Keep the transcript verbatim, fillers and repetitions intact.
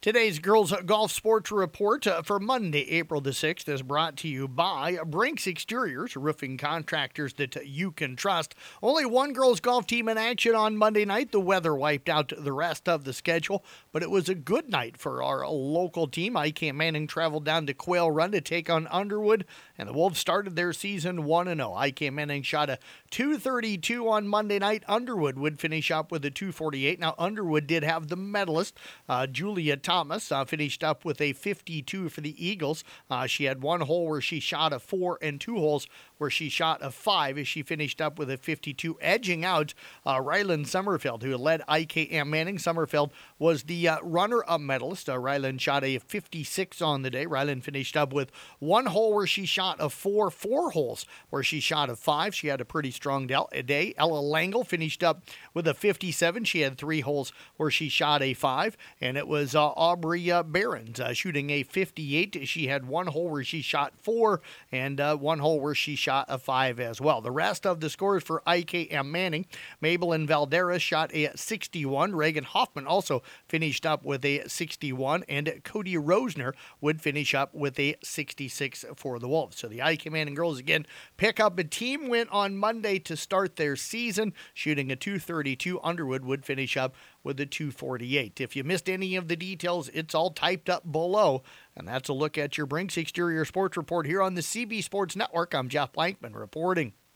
Today's Girls Golf Sports Report uh, for Monday, April the sixth is brought to you by Brinks Exteriors, roofing contractors that you can trust. Only one girls golf team in action on Monday night. The weather wiped out the rest of the schedule, but it was a good night for our local team. I C A M Manning traveled down to Quail Run to take on Underwood, and the Wolves started their season one and oh. I C A M Manning shot a two thirty-two on Monday night. Underwood would finish up with a two forty-eight. Now, Underwood did have the medalist, uh, Julia Thomas, uh, finished up with a fifty-two for the Eagles. Uh, she had one hole where she shot a four and two holes where she shot a five as she finished up with a fifty-two, edging out uh, Ryland Summerfield, who led I C A M Manning. Summerfield was the uh, runner-up medalist. Uh, Ryland shot a fifty-six on the day. Ryland finished up with one hole where she shot a four, four holes where she shot a five. She had a pretty strong del- day. Ella Langle finished up with a fifty-seven. She had three holes where she shot a five, and it was uh, Aubrey uh, Barons uh, shooting a fifty-eight. She had one hole where she shot four and uh, one hole where she shot a five as well. The rest of the scores for I C A M Manning: Mabel Valderas shot a sixty-one. Reagan Hoffman also finished up with a sixty-one, and Cody Rosner would finish up with a sixty-six for the Wolves. So the I C A M Manning girls again pick up a team win on Monday to start their season, shooting a two thirty-two. Underwood would finish up with a two forty-eight. If you missed any of the details, it's all typed up below. And that's a look at your Brinks Exterior Sports Report here on the C B Sports Network. I'm Jeff Blankman reporting.